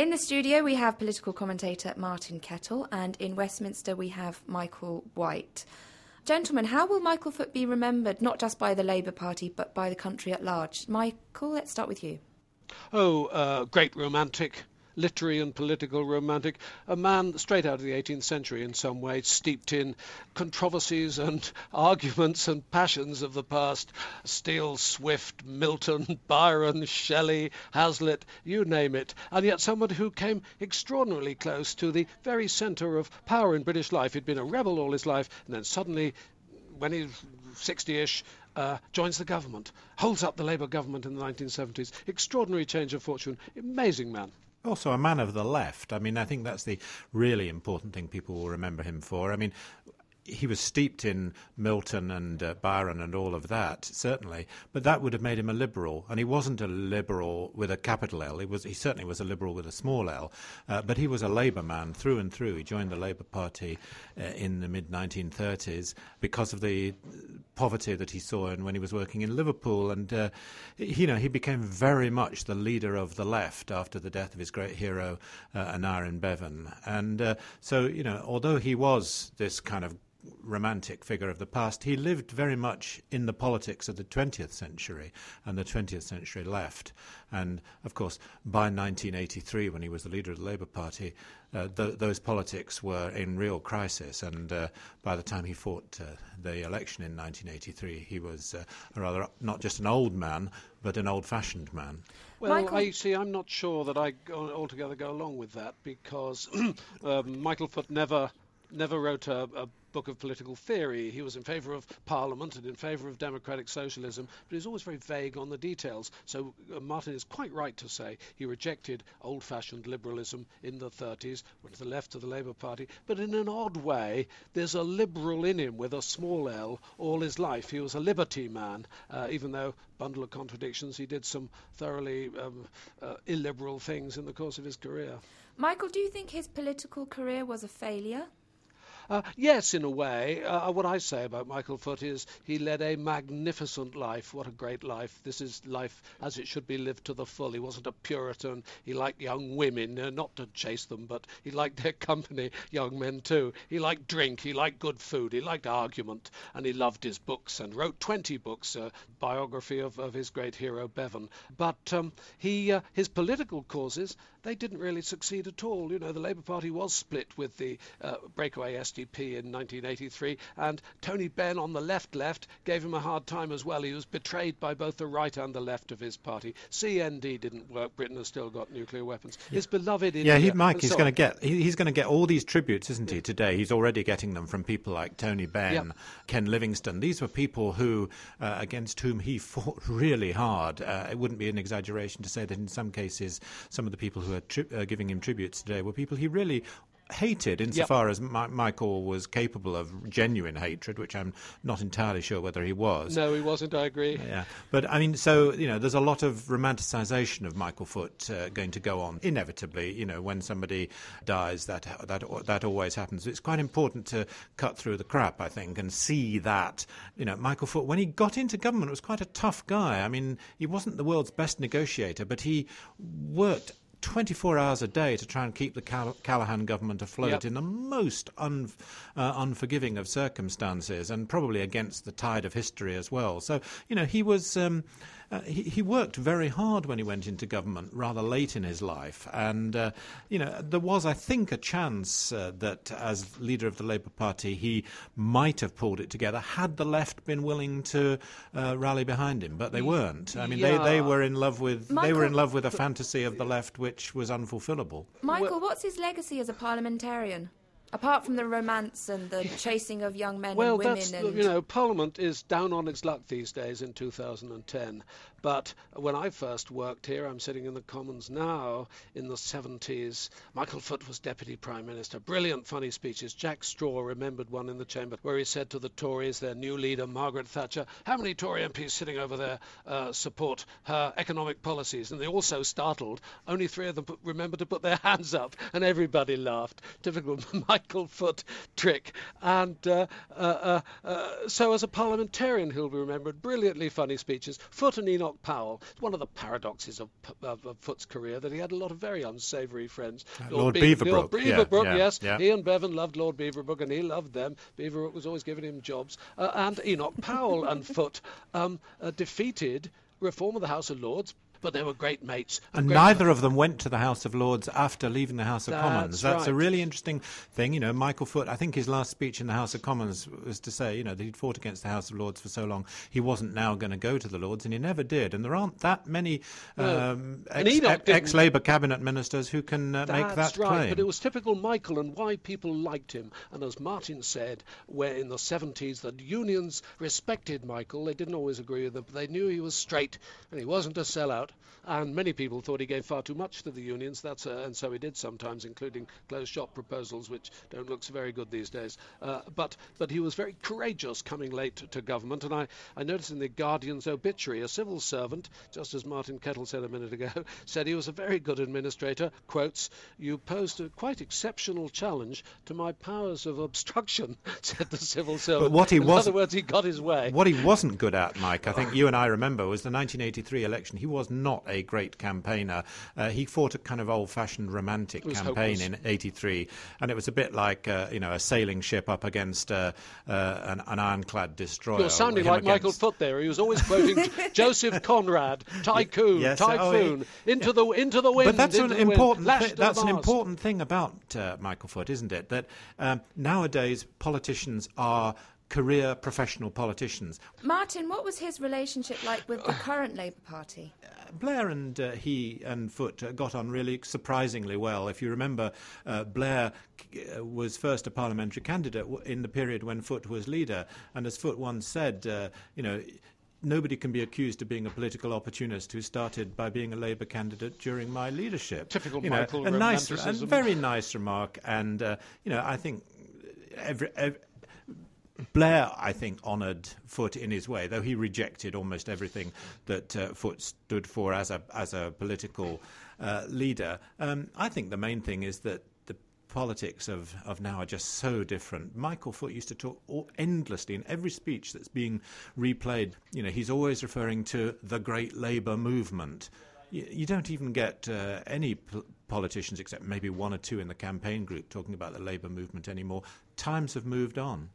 In the studio, we have political commentator Martin Kettle, and in Westminster, we have Michael White. Gentlemen, how will Michael Foot be remembered, not just by the Labour Party, but by the country at large? Michael, let's start with you. Great romantic, literary and political romantic, a man straight out of the 18th century in some ways, steeped in controversies and arguments and passions of the past. Steele, Swift, Milton, Byron, Shelley, Hazlitt, you name it, and yet someone who came extraordinarily close to the very centre of power in British life. He'd been a rebel all his life, and then suddenly, when he's 60-ish, joins the government, holds up the Labour government in the 1970s. Extraordinary change of fortune. Amazing man. Also a man of the left. I mean, I think that's the really important thing people will remember him for. I mean, he was steeped in Milton and Byron and all of that, certainly, but that would have made him a liberal. And he wasn't a liberal with a capital L. He certainly was a liberal with a small L, but he was a Labour man through and through. He joined the Labour Party in the mid-1930s because of the poverty that he saw when he was working in Liverpool. And, he became very much the leader of the left after the death of his great hero, Aneurin Bevan. And although he was this kind of romantic figure of the past, he lived very much in the politics of the 20th century and the 20th century left. And, of course, by 1983, when he was the leader of the Labour Party, those politics were in real crisis. And by the time he fought the election in 1983, he was rather not just an old man, but an old-fashioned man. Well, I'm not sure that I altogether go along with that, because Michael Foot never wrote a book of political theory. He was in favour of Parliament and in favour of democratic socialism, but he was always very vague on the details. So Martin is quite right to say he rejected old-fashioned liberalism in the 30s, went to the left of the Labour Party, but in an odd way, there's a liberal in him with a small L all his life. He was a liberty man, even though, bundle of contradictions, he did some thoroughly illiberal things in the course of his career. Michael, do you think his political career was a failure? Yes, in a way. What I say about Michael Foot is he led a magnificent life. What a great life. This is life as it should be lived to the full. He wasn't a Puritan. He liked young women, not to chase them, but he liked their company, young men too. He liked drink. He liked good food. He liked argument. And he loved his books and wrote 20 books, biography of his great hero, Bevan. But his political causes, they didn't really succeed at all. The Labour Party was split with the breakaway SDP in 1983, and Tony Benn on the left gave him a hard time as well. He was betrayed by both the right and the left of his party. CND didn't work. Britain has still got nuclear weapons. His beloved India. Yeah, he's going to get all these tributes, isn't he? Today, he's already getting them from people like Tony Benn, Ken Livingstone. These were people who against whom he fought really hard. It wouldn't be an exaggeration to say that in some cases, some of the people who are giving him tributes today were people he really hated, insofar as Michael was capable of genuine hatred, which I'm not entirely sure whether he was. No, he wasn't, I agree. Yeah, but I mean, so, there's a lot of romanticisation of Michael Foot going to go on. Inevitably, when somebody dies, that always happens. It's quite important to cut through the crap, I think, and see that, Michael Foot, when he got into government, was quite a tough guy. I mean, he wasn't the world's best negotiator, but he worked 24 hours a day to try and keep the Callaghan government afloat in the most unforgiving of circumstances, and probably against the tide of history as well. So, he was he worked very hard when he went into government rather late in his life. And, there was, I think, a chance that as leader of the Labour Party, he might have pulled it together had the left been willing to rally behind him. But they weren't. I mean, they were in love with a fantasy of the left which was unfulfillable. Michael, what's his legacy as a parliamentarian? Apart from the romance and the chasing of young men and women. Parliament is down on its luck these days in 2010. But when I first worked here, I'm sitting in the Commons now, in the 70s, Michael Foot was Deputy Prime Minister. Brilliant, funny speeches. Jack Straw remembered one in the chamber where he said to the Tories, their new leader, Margaret Thatcher, how many Tory MPs sitting over there support her economic policies? And they all so startled, only 3 of them remembered to put their hands up, and everybody laughed. Typical Michael Michael Foot trick. And so as a parliamentarian, he'll be remembered. Brilliantly funny speeches. Foot and Enoch Powell. It's one of the paradoxes of Foot's career that he had a lot of very unsavoury friends. Lord Beaverbrook. Lord Beaverbrook, yeah, yes. Yeah. He and Bevan loved Lord Beaverbrook, and he loved them. Beaverbrook was always giving him jobs. And Enoch Powell and Foot defeated reform of the House of Lords, but they were great mates. And neither of them went to the House of Lords after leaving the House of Commons. That's a really interesting thing. Michael Foot, I think his last speech in the House of Commons was to say, that he'd fought against the House of Lords for so long, he wasn't now going to go to the Lords, and he never did. And there aren't that many ex-Labour cabinet ministers who can make that claim. Right, but it was typical Michael and why people liked him. And as Martin said, where in the 70s the unions respected Michael, they didn't always agree with him, but they knew he was straight and he wasn't a sellout. And many people thought he gave far too much to the unions. And so he did sometimes, including closed shop proposals, which don't look so very good these days. But he was very courageous coming late to government. And I noticed in the Guardian's obituary, a civil servant, just as Martin Kettle said a minute ago, said he was a very good administrator. Quotes, "You posed a quite exceptional challenge to my powers of obstruction," said the civil servant. But in other words, he got his way. What he wasn't good at, Mike, I think you and I remember, was the 1983 election. He was not a great campaigner. He fought a kind of old-fashioned romantic campaign in '83, and it was a bit like a sailing ship up against an ironclad destroyer. You're sounding like Michael Foot there. He was always quoting Joseph Conrad, Tycoon, yes, Typhoon, into the wind. But that's an important an important thing about Michael Foot, isn't it? That nowadays politicians are career professional politicians. Martin, what was his relationship like with the current Labour Party? Blair and he and Foot got on really surprisingly well. If you remember, Blair was first a parliamentary candidate in the period when Foot was leader, and as Foot once said, nobody can be accused of being a political opportunist who started by being a Labour candidate during my leadership. Typical Michael romanticism. A very nice remark, and I think Blair, I think, honoured Foot in his way, though he rejected almost everything that Foot stood for as a political leader. I think the main thing is that the politics of now are just so different. Michael Foot used to talk endlessly in every speech that's being replayed. He's always referring to the great Labour movement. You don't even get any politicians, except maybe one or two in the campaign group, talking about the Labour movement anymore. Times have moved on.